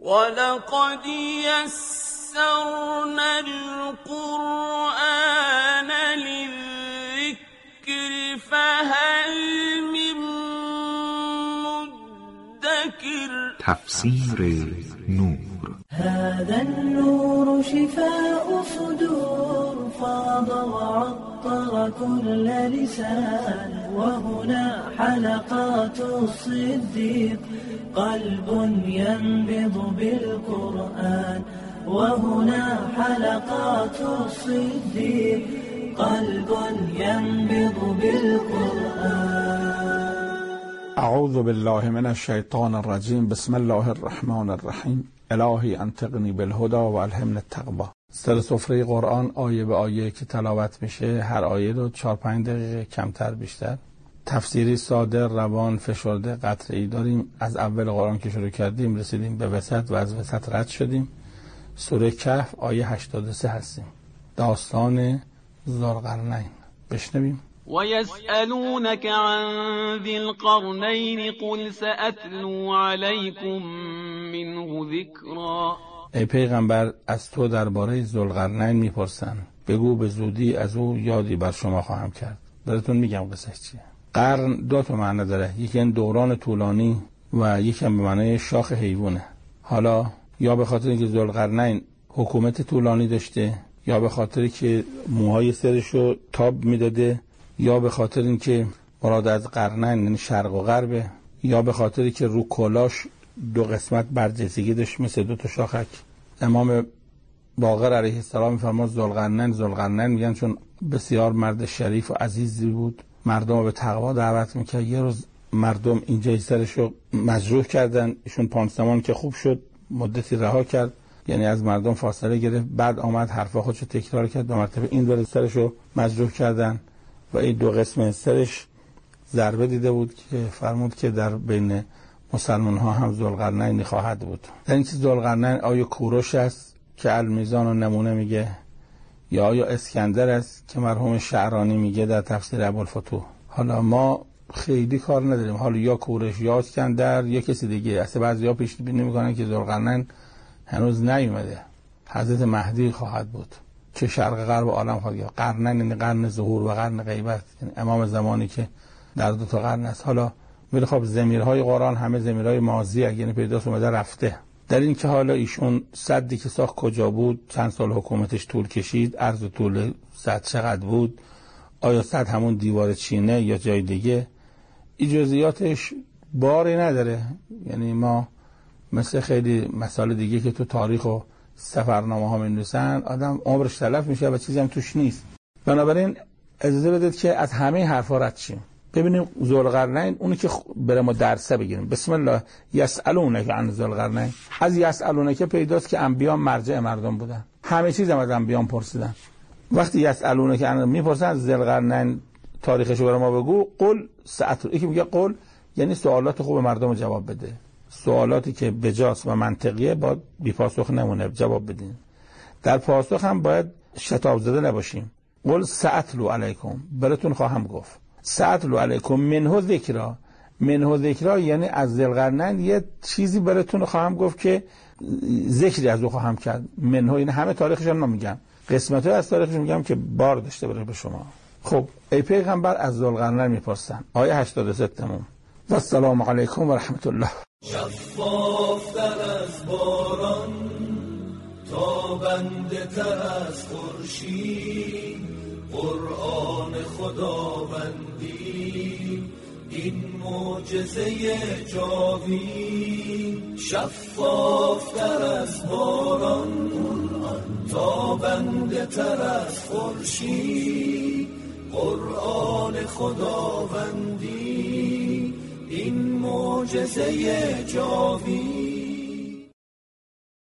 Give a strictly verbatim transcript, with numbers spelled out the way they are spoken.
ولقد يسرنا القرآن للذكر فهل من مدكر. تفسیر نور. هذا النور شفاء صدور فاض وعطر كل لسان وهنا حلقات الصديق قلب ينبض بالقرآن وهنا حلقات الصديق قلب ينبض بالقرآن. اعوذ بالله من الشیطان الرجیم. بسم الله الرحمن الرحیم. الهی انطقنی بالهدی و الهمنی التقوی. سر سفره قرآن آیه به آیه که تلاوت میشه، هر آیه رو چهار پنج دقیقه کمتر بیشتر. تفسیری ساده، روان، فشرده، قطعی داریم. از اول قرآن که شروع کردیم رسیدیم به وسط و از وسط رد شدیم. سوره کهف آیه هشتاد و سه هستیم. داستان ذوالقرنین. بشنویم. وَيَسْأَلُونَكَ عَنْ ذِي الْقَرْنَيْنِ قُلْ سَأَتْلُو عَلَيْكُمْ مِنْهُ ذِكْرًا. ای پیغمبر، از تو درباره ذوالقرنین میپرسن، بگو به زودی از او یادی بر شما خواهم کرد. براتون میگم قصه چیه. قرن دو تا معنی داره، یکی این دوران طولانی و یکی هم به معنی شاخ حیوانه. حالا یا به خاطر اینکه ذوالقرنین حکومت طولانی داشته، یا به خاطر که موهای سرشو تاب میداده، یا به خاطر اینکه مراد از قرنین یعنی شرق و غرب، یا به خاطر که رو کلاش دو قسمت برجستگی داشت مثل دو تا شاخک. امام باقر علیه السلام میفرماد ذوالقرنین ذوالقرنین میگن چون بسیار مرد شریف و عزیزی بود، مردم به تقوا دعوت میکرد. یه روز مردم اینجای سرشو مجروح کردن، ایشون پانسمان که خوب شد مدتی رها کرد، یعنی از مردم فاصله گرفت. بعد آمد حرفا خودشو تکرار کرد، دو مرتبه این دور سرشو مجروح کردن و این دو قسم سرش ضربه دیده بود که فرمود که در بین مسلمان ها هم ذوالقرنین خواهد بود. در این چیز ذوالقرنین آیا کوروش است که المیزان و نمونه میگه، یا آیا اسکندر است که مرحوم شعرانی میگه در تفسیر ابوالفتوح؟ حالا ما خیلی کار نداریم، حالا یا کوروش یا اسکندر یا کسی دیگه. اصلا بعضیا پیش بینی میکنن که ذوالقرنین هنوز نیومده، حضرت مهدی خواهد بود که شرق غرب عالم خواهد گرفت. قرنین یعنی قرن ظهور و قرن غیبت، یعنی امام زمانی که در دو تا قرن است. حالا ولی خب ضمیرهای قرآن همه ضمیرهای ماضیه، یعنی پیداست اومده رفته. در این که حالا ایشون صدی که ساخت کجا بود، چند سال حکومتش طول کشید، عرض و طول صد چقدر بود، آیا صد همون دیوار چینه یا جای دیگه، این جزئیاتش باری نداره. یعنی ما مثل خیلی مسائل دیگه که تو تاریخ و سفرنامه ها می‌نویسن، آدم عمرش تلف میشه و چیزی هم توش نیست. بنابراین اجازه بدید که از همه حرفا رد شیم، ببینیم ذوالقرنین اونی که برای ما درسه بگیریم. بسم الله. یسالونک عن ذوالقرنین. از یسالونک پیداست که انبیا مرجع مردم بودن، همه چیز هم از انبیا پرسیدن. وقتی یسالونک عن میپرسن ذوالقرنین تاریخش رو برای ما بگو، قل سأتلو. یکی میگه قل یعنی سوالات خوب مردم جواب بده، سوالاتی که بجاست و منطقیه باید بی پاسخ نمونه، جواب بدین. در پاسخ هم باید شتاب زده نباشیم. قل سأتلو علیکم، براتون خواهم گفت. سأتلو علیکم منه ذکرا. منه ذکرا یعنی از ذوالقرنین یه چیزی براتون خواهم گفت که ذکری از او خواهم کرد. منه یعنی همه تاریخش رو نمیگم، قسمت‌های از تاریخش میگم که بار داشته باشه به شما. خب ای پیغمبر از ذوالقرنین میپرسن. آیه هشتاد و سه تموم. و السلام علیکم و رحمت الله. شفافتر از باران، تابنده تر از خورشید، قرآن خداوندی این معجزه جاوید. شفافتر از باران، تابنده تر از خورشید، قرآن خداوندی این معجزه جاوید.